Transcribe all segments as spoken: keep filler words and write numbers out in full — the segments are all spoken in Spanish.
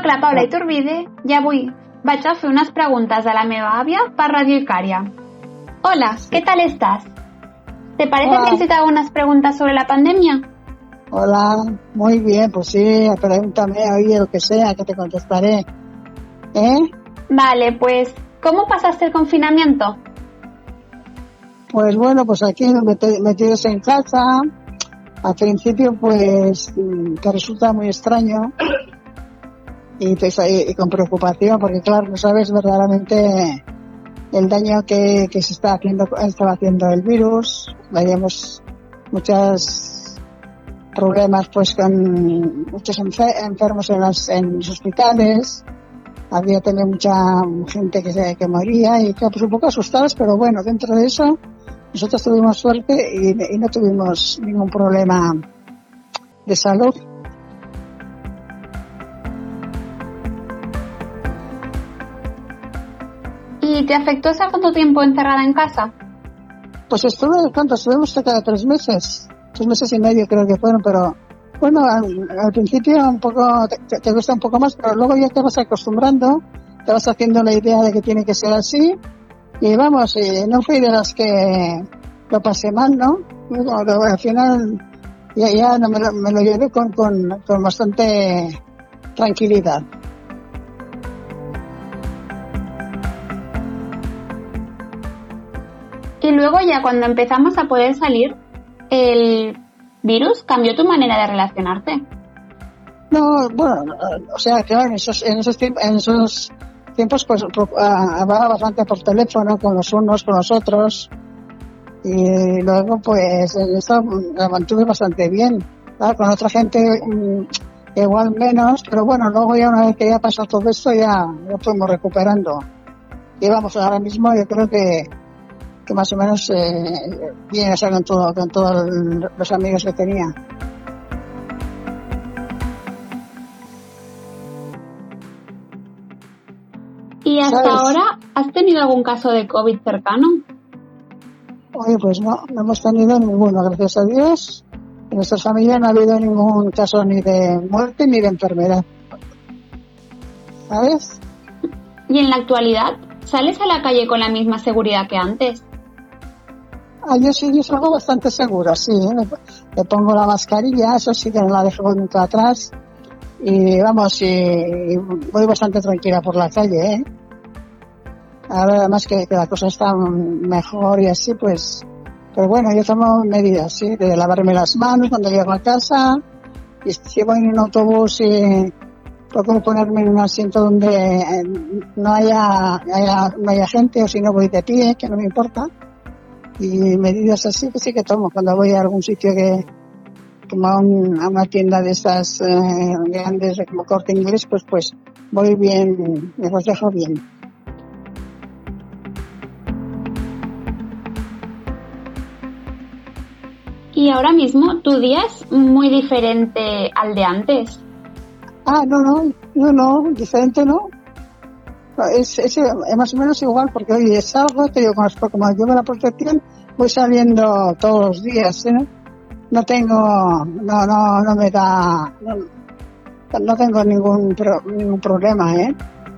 Soc la Paula Iturbide i avui vaig a fer unes preguntas a la meva àvia per Radio Icària. Hola, ¿qué tal estás? ¿Te parece Hola. bien si te hago unas preguntas sobre la pandemia? Hola, muy bien, pues sí, pregúntame, oye, lo que sea, que te contestaré. ¿Eh? Vale, pues, ¿cómo pasaste el confinamiento? Pues bueno, pues aquí met- metidos en casa, al principio pues mm, te resulta muy extraño y, te, y, y con preocupación, porque claro, no sabes verdaderamente el daño que, que se está haciendo, estaba haciendo el virus. Veíamos muchos problemas pues con muchos enfer- enfermos en, las, en los hospitales. Había también mucha gente que, se, que moría y que pues un poco asustados, pero bueno, dentro de eso nosotros tuvimos suerte y, y no tuvimos ningún problema de salud. ¿Y te afectó estar tanto tiempo encerrada en casa? Pues estuve, ¿cuánto? Estuvimos cerca de tres meses, tres meses y medio creo que fueron, pero bueno, al, al principio un poco te, te gusta un poco más, pero luego ya te vas acostumbrando, te vas haciendo la idea de que tiene que ser así y vamos, y no fui de las que lo pasé mal, ¿no? Luego, al final ya, ya no me, lo, me lo llevé con, con, con bastante tranquilidad. Y luego ya cuando empezamos a poder salir, el virus cambió tu manera de relacionarte. No, bueno, o sea, claro, en esos, en esos, tiempos, en esos tiempos pues hablaba bastante por teléfono con los unos, con los otros y luego pues esto la mantuve bastante bien. Claro, con otra gente mmm, igual menos, pero bueno, luego ya una vez que ya pasó todo esto ya lo fuimos recuperando. Y vamos, ahora mismo yo creo que que más o menos eh, bien, o sea, con, todo, con todos los amigos que tenía. ¿Y hasta ¿Sabes? ahora has tenido algún caso de COVID cercano? Oye, pues no, no hemos tenido ninguno, gracias a Dios. En nuestra familia no ha habido ningún caso ni de muerte ni de enfermedad. ¿Sabes? ¿Y en la actualidad sales a la calle con la misma seguridad que antes? Ah, yo sí, yo salgo bastante segura, sí. ¿eh? Me, me pongo la mascarilla, eso sí que no la dejo nunca atrás. Y vamos, y, y voy bastante tranquila por la calle, ¿eh? Ahora además que, que la cosa está mejor y así, pues... Pero bueno, yo tomo medidas, ¿sí? De lavarme las manos cuando llego a casa. Y si voy en un autobús y procuro ponerme en un asiento donde no haya, haya, no haya gente, o si no voy de pie, que no me importa. Y medidas así que sí que tomo cuando voy a algún sitio que como a, un, a una tienda de estas eh, grandes como Corte Inglés, pues pues voy bien, me los dejo bien. Y ahora mismo tu día es muy diferente al de antes. Ah, no, no, no, no, diferente no. Es, es, es más o menos igual porque hoy salgo, te digo, como, como llevo la protección, voy saliendo todos los días, ¿eh? No tengo, no, no, no me da, no, no tengo ningún, pro, ningún problema, ¿eh?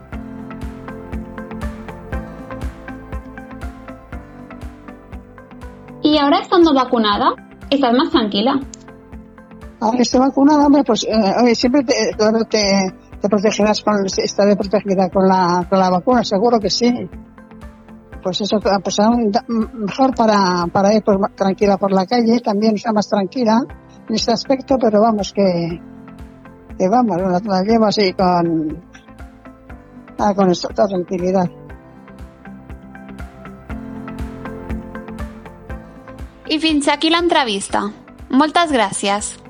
Y ahora estando vacunada, estás más tranquila. Ahora estoy vacunada, hombre, pues eh, oye, siempre te, claro, te, te protegerás con, estaré protegida con la, con la vacuna, seguro que sí. Pues eso, pues aún mejor para, para ir pues, tranquila por la calle, también está más tranquila en este aspecto, pero vamos, que, que vamos, la, la llevo así con, ah, con esta tranquilidad. I fins aquí l'entrevista. Moltes gràcies.